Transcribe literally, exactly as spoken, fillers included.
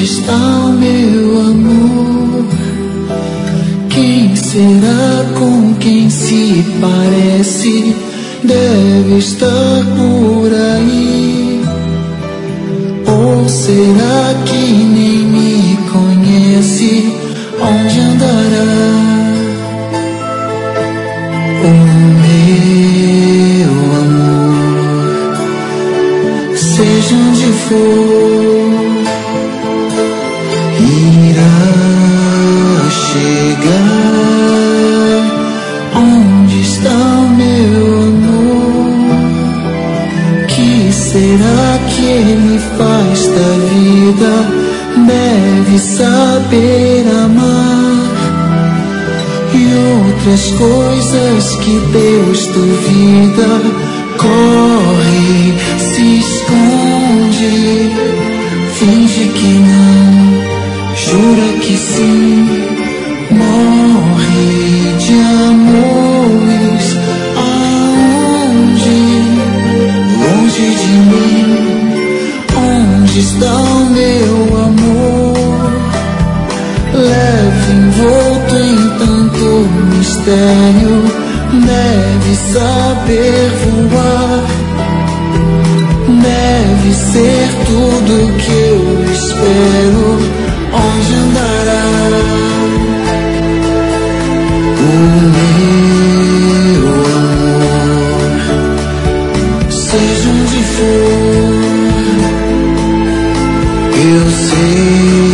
está o meu amor? Quem será, com quem se parece? Deve estar por aí. Ou será que nem me conhece? Onde andará o meu amor? Seja onde for, irá chegar. Onde está o meu amor? Que será que ele faz da vida? Deve saber amar e outras coisas que Deus duvida. Corre, se esconde, finge que não, jura que sim. Morre de amores, aonde? Longe de mim. Onde está o meu amor? Leve envolto em tanto mistério, deve saber voar, deve ser tudo que eu espero. Onde andará o meu amor? Seja onde for, eu sei